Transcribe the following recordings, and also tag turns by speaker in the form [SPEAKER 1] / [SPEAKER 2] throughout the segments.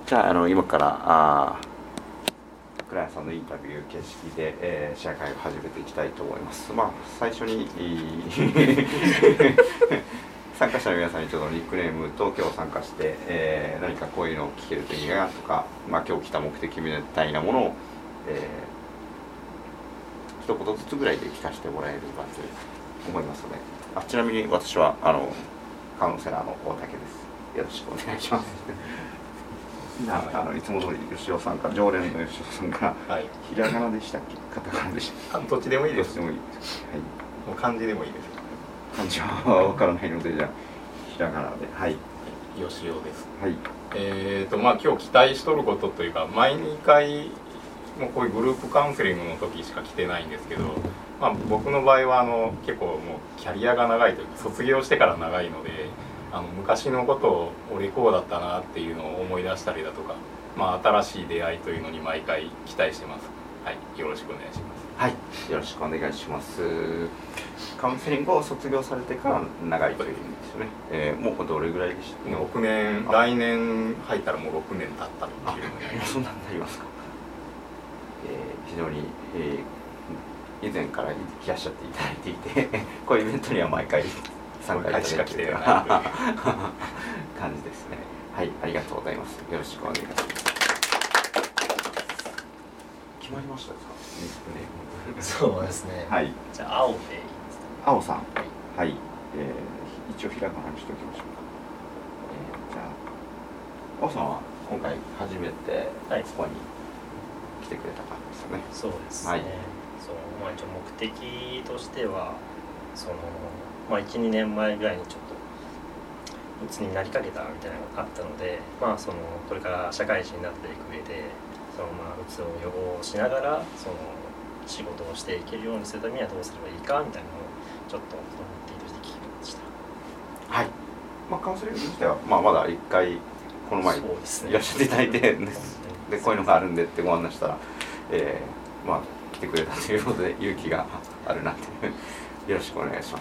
[SPEAKER 1] じゃあ、今からクライアントさんのインタビュー形式で、シェア会を始めていきたいと思います。最初に参加者の皆さんにちょっとニックネームと今日参加して、何かこういうのを聞けるといいなとか、今日来た目的みたいなものを、一言ずつぐらいで聞かせてもらえればと思いますので、ちなみに私はカウンセラーの大竹です。よろしくお願いします。いつも通り吉尾さんから、常連の吉尾さんから、はい、ひらがなでしたっけ、カタカナでしたっけ。
[SPEAKER 2] どっちでもいいです。
[SPEAKER 1] どっちでもいいです。はい。
[SPEAKER 2] もう漢字でもいいです。
[SPEAKER 1] 漢字はわからないので、じゃあひらがなで。はい。
[SPEAKER 2] 吉尾です。
[SPEAKER 1] はい。
[SPEAKER 2] 今日期待しとることというか、毎回もうこういうグループカウンセリングの時しか来てないんですけど、僕の場合は結構もうキャリアが長いというか、卒業してから長いので。昔のことを俺こうだったなっていうのを思い出したりだとか、新しい出会いというのに毎回期待してます。はい、よろしくお願いします。
[SPEAKER 1] はい、よろしくお願いします。カウンセリングを卒業されてから長いという意味ですよね。もうどれぐらいでした？
[SPEAKER 2] 6年、来年入ったらもう6年経ったっていうのになります。
[SPEAKER 1] そんなになりますか。非常に、以前からいらっしゃっていただいていて、こういうイベントには毎回参加しか来てない感じですね。はい、ありがとうございます。よろしくお願いします。決まりましたか？
[SPEAKER 3] そうですね。
[SPEAKER 1] はい。
[SPEAKER 3] じゃあ青でいいですか？
[SPEAKER 1] 青さん。はい。一応ひらがなにしておきましょうか。じゃあ青さんは今回初めてここに来てくれた感じですよね。
[SPEAKER 3] そうですね。
[SPEAKER 1] はい。
[SPEAKER 3] 一応目的としては1、2年前ぐらいにちょっと鬱になりかけたみたいなのがあったので、これから社会人になっていく上で鬱を予防しながら仕事をしていけるようにするためにはどうすればいいかみたいなのをちょっと目的として聞きました。
[SPEAKER 1] はい。カウンセリング自体はまだ1回この前いらっしゃっていただいて、でこういうのがあるんでってご案内したら、来てくれたということで勇気があるなってよろしくお願いします。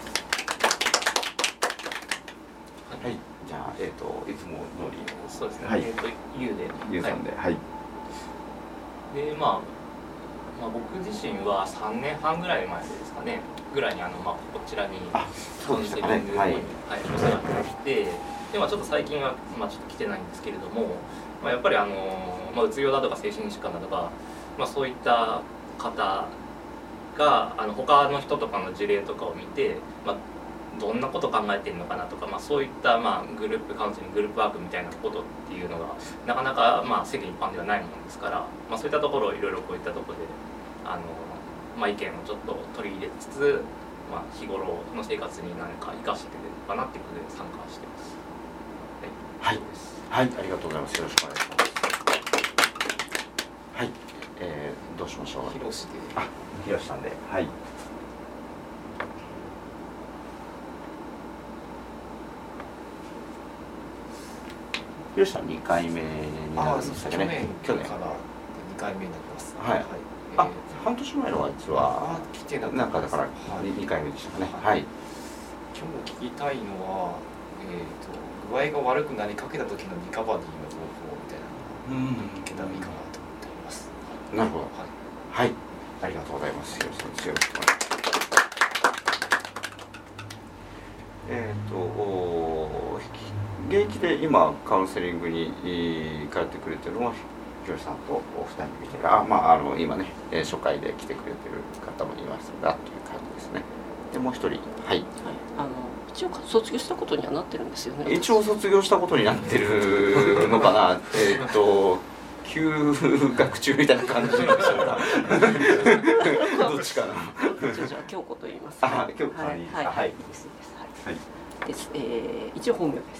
[SPEAKER 1] はい、じゃあいつも通り。
[SPEAKER 4] そうですね。
[SPEAKER 1] はい。ゆうさんで、はい。
[SPEAKER 4] で僕自身は3年半ぐらい前ですかね。ぐらいにこちらにカウンセリングの方にお世話になって、でちょっと最近はちょっと来てないんですけれども、やっぱりうつ病だとか精神疾患だとか、そういった方が他の人とかの事例とかを見て、どんなこと考えてるのかなとか、そういったグループカウンセリング、グループワークみたいなことっていうのがなかなか世間一般ではないものですから、そういったところをいろいろこういったところで意見をちょっと取り入れつつ、日頃の生活に何か生かしていけるのかなっていうことで参加しています。
[SPEAKER 1] はい、はい、ありがとうございます。よろしくお願いします。はい、どうしましょう。
[SPEAKER 4] ひろしで。
[SPEAKER 1] ひろしさんで、はい。ひろしさん2回目になるんですかね。
[SPEAKER 5] 去年から2回目になります。
[SPEAKER 1] はい。半年前のやつは
[SPEAKER 5] 来てな
[SPEAKER 1] だから2回目でしたかね。はい。
[SPEAKER 5] 今日聞きたいのは、具合が悪くなりかけた時のリカバリーの方法みたいなのを聞けたらいいかなと思っております。
[SPEAKER 1] なるほど。はい。ありがとうございます。よろしくお願いします。現役で今カウンセリングに通ってくれてるのはひろしさんとお二人見て今ね、初回で来てくれてる方もいますがという感じですね。でもう一人、はい。
[SPEAKER 6] 一応卒業したことにはなってるんですよね。
[SPEAKER 1] 一応卒業したことになってるのかな。休学中みたいな感じでしょうか。どっちかな。
[SPEAKER 6] じゃあ京子と言います。
[SPEAKER 1] 京子さんに。はい。
[SPEAKER 6] です。はい。です。一応本名です。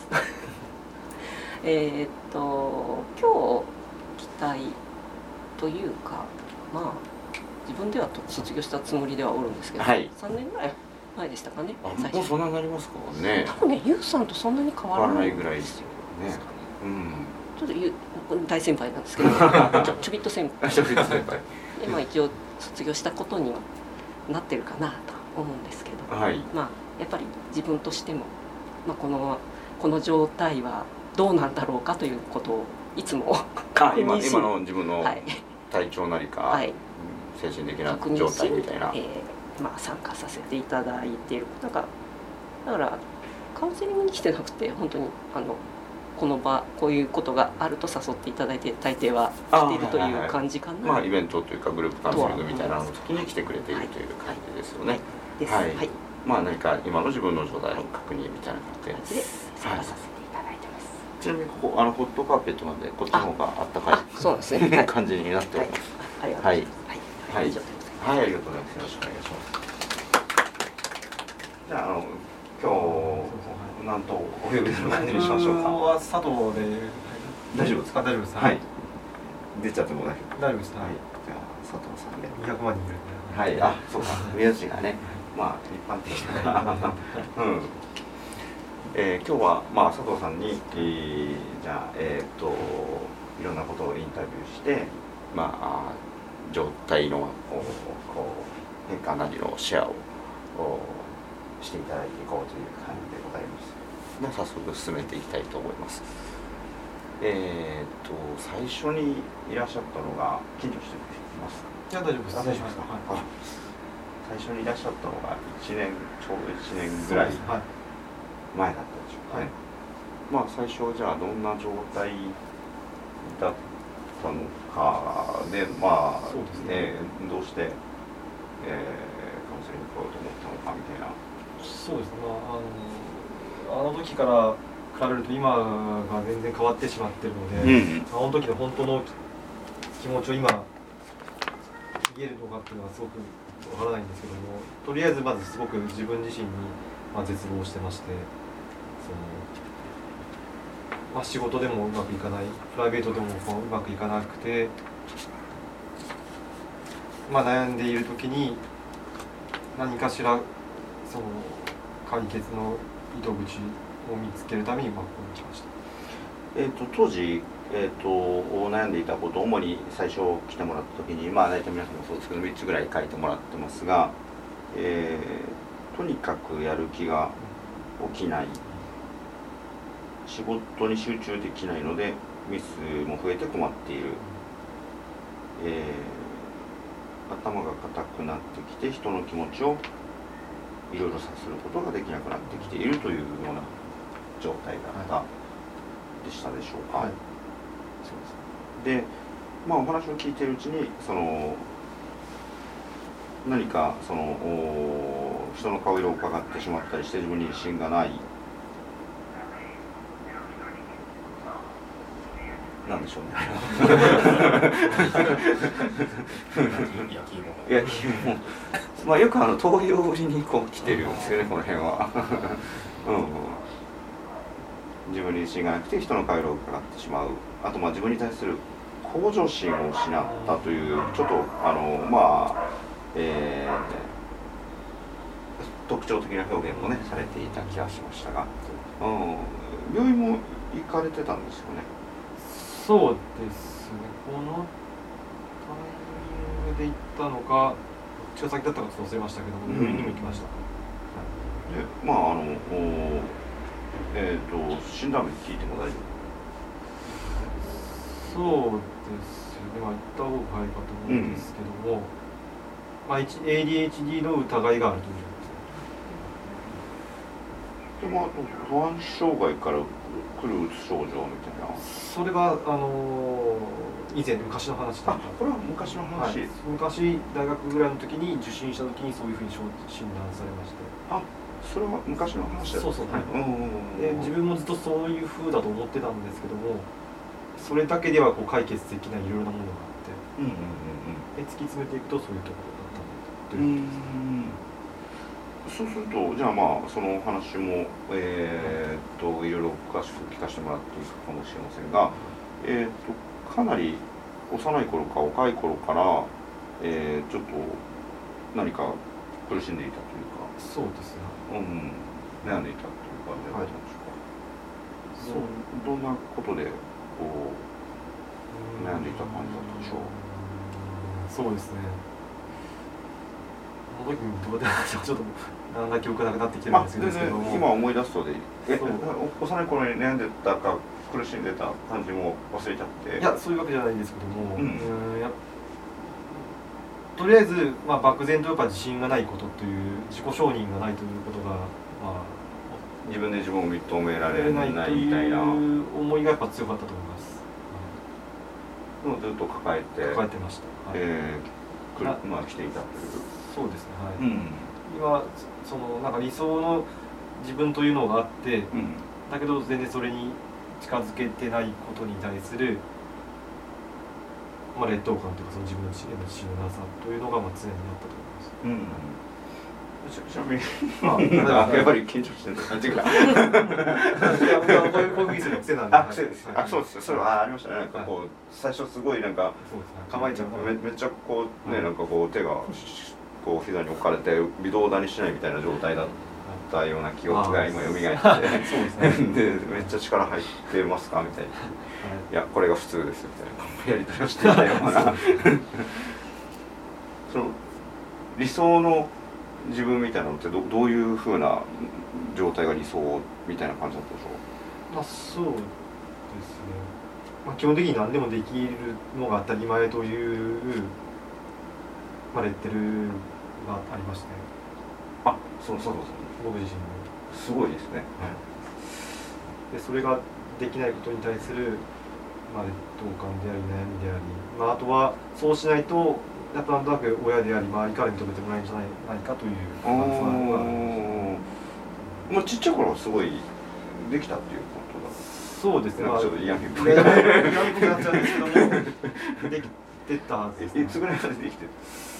[SPEAKER 6] 今日期待というか、自分では卒業したつもりではおるんですけど、3年ぐらい前でしたかね。
[SPEAKER 1] もうそんなになりますかね。
[SPEAKER 6] 多分ね、ゆうさんとそんなに変わらない
[SPEAKER 1] ぐらいですよね。
[SPEAKER 6] ちょっと大先輩なんですけど、ちょびっと先輩。で一応卒業したことにはなってるかなと思うんですけど、やっぱり自分としても、この状態はどうなんだろうかということをいつも
[SPEAKER 1] 今の自分の体調なりか、はい、精神的な状態みたいな、
[SPEAKER 6] まあ、参加させていただいている。だからカウンセリングに来てなくて、本当にこの場こういうことがあると誘っていただいて大抵は来ているという感じかな。
[SPEAKER 1] まあイベントというかグループカウンセリングみたいなの時に来てくれているという感じですよね。はい。まあ何か今の自分の状態の確認みたいな感じで
[SPEAKER 6] 参加させていただいてます。
[SPEAKER 1] ちなみにここホットカーペットなんでこっちの方があったかい
[SPEAKER 6] そうですね
[SPEAKER 1] 感じになっております。
[SPEAKER 6] ありがとうございます。
[SPEAKER 1] はい、ありがとうございます。よろしくお願いします。じゃあ今日なんとお呼びする感じにしましょうか。
[SPEAKER 7] は佐藤で
[SPEAKER 1] 大丈夫ですか？
[SPEAKER 7] 大丈夫です。
[SPEAKER 1] はい。出ちゃっても大
[SPEAKER 7] 丈夫です。
[SPEAKER 1] はい。じゃあ佐藤さんで。
[SPEAKER 7] 200万人ぐ
[SPEAKER 1] らい。はい。あ、そうか。宮地がね、まあ一般的な。うん。今日はまあ佐藤さんにじゃあいろんなことをインタビューして、まあ状態のこう変化なりのシェアをしていただいていこうという感じでございます。では早速進めていきたいと思います。最初にいらっしゃったのが緊張してますか？
[SPEAKER 7] いや大丈夫です。
[SPEAKER 1] 大丈夫ですか？はい。最初にいらっしゃったのがちょうど1年ぐらい前だったでしょうかね。まあ最初じゃあどんな状態だったのかで、まあそうですね、どうして、カウンセリング来ようと思ったのかみたいな。
[SPEAKER 7] そうですね。あの時から比べると今が全然変わってしまってるので、あの時の本当の気持ちを今言えるのかっていうのはすごくわからないんですけども、とりあえずまずすごく自分自身に絶望してまして、仕事でもうまくいかない、プライベートでもうまくいかなくて、悩んでいる時に何かしら解決の糸口を見つけるためにここに来ました。
[SPEAKER 1] 当時、悩んでいたこと、主に最初来てもらった時に、大体皆さんもそうですけど3つぐらい書いてもらってますが、とにかくやる気が起きない、仕事に集中できないのでミスも増えて困っている、頭が硬くなってきて人の気持ちをいろいろ察することができなくなってきているというような状態だったでしたでしょうか。はい、そうです。で、お話を聞いているうちに何か人の顔色を伺ってしまったりして自分に自信がない、なんでしょうね。焼き芋。よく灯油を売りに来てるんですよね、この辺は。自分に自信がなくて人の顔色を伺ってしまう。あと自分に対する向上心を失ったというちょっと特徴的な表現もねされていた気がしましたが、病院も行かれてたんですよね。
[SPEAKER 7] そうですね。このタイミングで行ったのか、どっちが先だったかちょっと忘れましたけども、病院にも行きました。
[SPEAKER 1] 診断名聞いても大丈
[SPEAKER 7] 夫？そうですね。行った方が早いかと思うんですけども、ADHD の疑いがあるという
[SPEAKER 1] 状態。不安障害から来るうつ症状みたいな。
[SPEAKER 7] それが昔の話だった。
[SPEAKER 1] これは昔の話。
[SPEAKER 7] 昔大学ぐらいの時に受診した時にそういうふうに診断されまして。
[SPEAKER 1] それは昔の話だった。
[SPEAKER 7] そう。で自分もずっとそういう風だと思ってたんですけども、それだけでは解決できないいろいろなものがあって、で突き詰めていくとそういうところだったということです。
[SPEAKER 1] そうするとじゃあその話もいろいろ詳しく聞かせてもらっていいかもしれませんが、かなり幼い頃か若い頃から、ちょっと何か苦しんでいたというか。
[SPEAKER 7] そうですね。
[SPEAKER 1] 悩んでいたという感じだったんでしょうか。どんなことで悩んでいた感じだったでしょう。
[SPEAKER 7] そうですね。その時にどうでちょっとだんだん記憶なくなってきてるんですけど、
[SPEAKER 1] 今思い出すとで、幼い頃に悩んでたか苦しんでた感じも忘れちゃって。
[SPEAKER 7] いや、そういうわけじゃないんですけども、とりあえず、まあ、漠然とやっぱ自信がないことという自己承認がないということが、まあ、
[SPEAKER 1] 自分で自分を認められないみたいな
[SPEAKER 7] 思いがやっぱ強かったと思います。
[SPEAKER 1] でもずっと抱えて
[SPEAKER 7] ました。
[SPEAKER 1] まあ来ていたという。
[SPEAKER 7] そうですね。はい。今そのなんか理想の自分というのがあって、だけど全然それに近づけてないことに対する、まあ、劣等感というかその自分の自信のなさというのがまあ常にあったと思います。
[SPEAKER 1] ちなみに、やっぱり緊張してる感じが。こ
[SPEAKER 7] ういうふうにするの癖なんで。
[SPEAKER 1] 癖です。そうです。それはありましたね。なんかこう最初すごいなんか構えちゃう。めっちゃこうね、なんかこう手がこう膝に置かれて微動だにしないみたいな状態だったような記憶が今蘇って、でめっちゃ力入ってますかみたいな。いやこれが普通ですみたいなやり取りをしていたような。その理想の自分みたいなのってどういうふうな状態が理想みたいな感じだったでしょう？
[SPEAKER 7] まあそうですね。まあ、基本的に何でもできるのが当たり前という、まあ、レッテルがありまして、
[SPEAKER 1] あ、そう僕
[SPEAKER 7] 自身も
[SPEAKER 1] すごいですね。
[SPEAKER 7] でそれができないことに対する、まあ、劣等感であり悩みであり、まあ、あとはそうしないとなんとなく親であり周りから認めてもらえるんじゃないかという不安があります。
[SPEAKER 1] まあちっちゃい頃はすごいできたっていうことだ。
[SPEAKER 7] そうですね。
[SPEAKER 1] ちょっと嫌味っぽい。
[SPEAKER 7] 嫌味っぽくなっちゃうんですけども、できてたはずですね。
[SPEAKER 1] いつぐらいまでできてる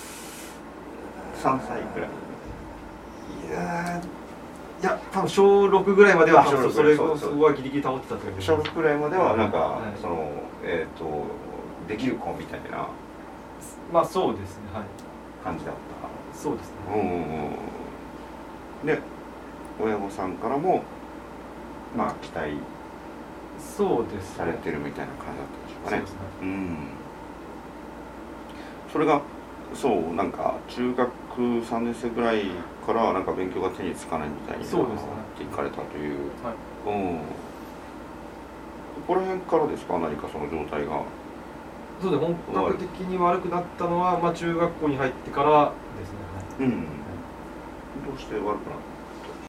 [SPEAKER 1] ？3歳ぐらい。
[SPEAKER 7] いや多分小6ぐらいまではそれをそこはギリギリ保ってたという。
[SPEAKER 1] 小6ぐらいまではなんかそのできる子みたいな。
[SPEAKER 7] まあそうですね、はい。
[SPEAKER 1] 感じだった。
[SPEAKER 7] そうですね。
[SPEAKER 1] で、親御さんからもまあ期待
[SPEAKER 7] そうです
[SPEAKER 1] されてるみたいな感じだったんでしょうかね。
[SPEAKER 7] そうですね。
[SPEAKER 1] それがそうなんか中学3年生ぐらいからなんか勉強が手につかないみたいになっていかれたという。ここら辺からですか、何かその状態が。
[SPEAKER 7] そうで本格的に悪くなったのは、まあ、中学校に入ってからですね。
[SPEAKER 1] どうして悪くなったん